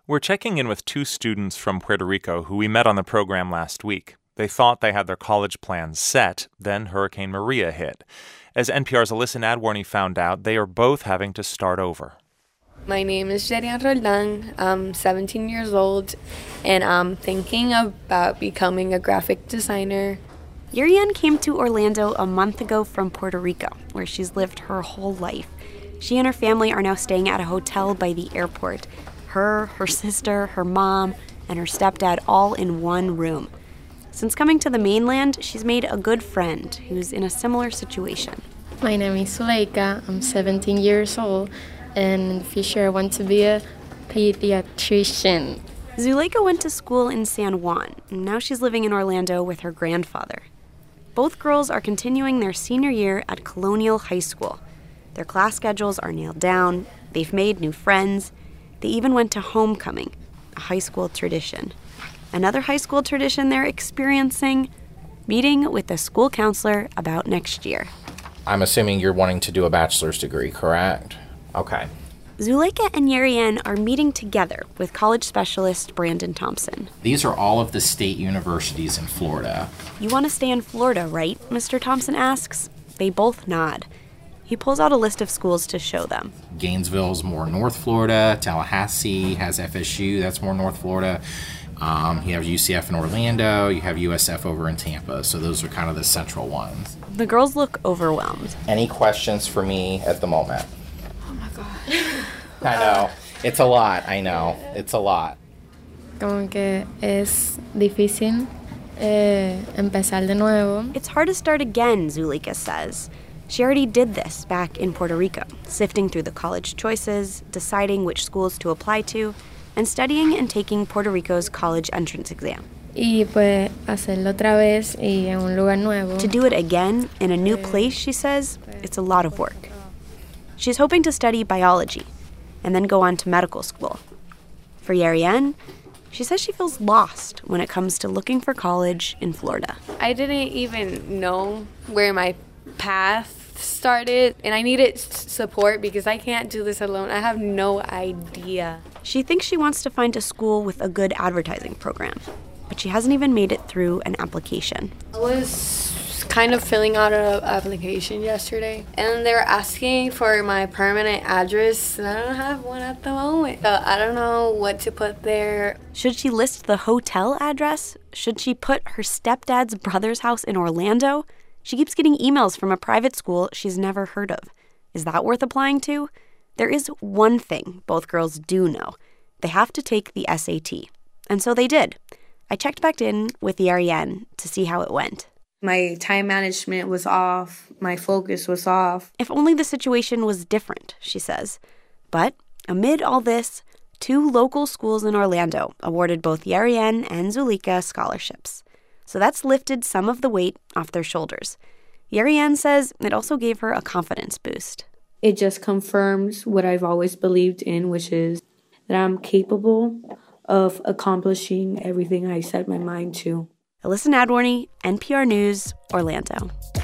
We're checking in with two students from Puerto Rico who we met on the program last week. They thought they had their college plans set, then Hurricane Maria hit. As NPR's Alyssa Nadworny found out, they are both having to start over. My name is Jerian Roldan. I'm 17 years old, and I'm thinking about becoming a graphic designer. Jerian came to Orlando a month ago from Puerto Rico, where she's lived her whole life. She and her family are now staying at a hotel by the airport. Her sister, her mom, and her stepdad all in one room. Since coming to the mainland, she's made a good friend who's in a similar situation. My name is Zuleika. I'm 17 years old, and in the future I want to be a pediatrician. Zuleika went to school in San Juan, and now she's living in Orlando with her grandfather. Both girls are continuing their senior year at Colonial High School. Their class schedules are nailed down, they've made new friends. They even went to homecoming, a high school tradition. Another high school tradition they're experiencing, meeting with the school counselor about next year. I'm assuming you're wanting to do a bachelor's degree, correct? Okay. Zuleika and Jerian are meeting together with college specialist Brandon Thompson. These are all of the state universities in Florida. You want to stay in Florida, right? Mr. Thompson asks. They both nod. He pulls out a list of schools to show them. Gainesville's more North Florida. Tallahassee has FSU, that's more North Florida. You have UCF in Orlando. You have USF over in Tampa. So those are kind of the central ones. The girls look overwhelmed. Any questions for me at the moment? Oh my God. I know. It's a lot. I know. It's a lot. Como que es difícil empezar de nuevo. It's hard to start again, Zuleika says. She already did this back in Puerto Rico, sifting through the college choices, deciding which schools to apply to, and studying and taking Puerto Rico's college entrance exam. Y pues hacerlo otra vez y en un lugar nuevo. To do it again in a new place, she says, it's a lot of work. She's hoping to study biology and then go on to medical school. For Jerian, she says she feels lost when it comes to looking for college in Florida. I didn't even know where my path started, and I needed support because I can't do this alone. I have no idea. She thinks she wants to find a school with a good advertising program, but she hasn't even made it through an application. I was kind of filling out an application yesterday, and they were asking for my permanent address, and I don't have one at the moment. So I don't know what to put there. Should she list the hotel address? Should she put her stepdad's brother's house in Orlando? She keeps getting emails from a private school she's never heard of. Is that worth applying to? There is one thing both girls do know. They have to take the SAT. And so they did. I checked back in with Jerian to see how it went. My time management was off. My focus was off. If only the situation was different, she says. But amid all this, two local schools in Orlando awarded both Jerian and Zuleika scholarships. So that's lifted some of the weight off their shoulders. Jerian says it also gave her a confidence boost. It just confirms what I've always believed in, which is that I'm capable of accomplishing everything I set my mind to. Alyssa Nadworny, NPR News, Orlando.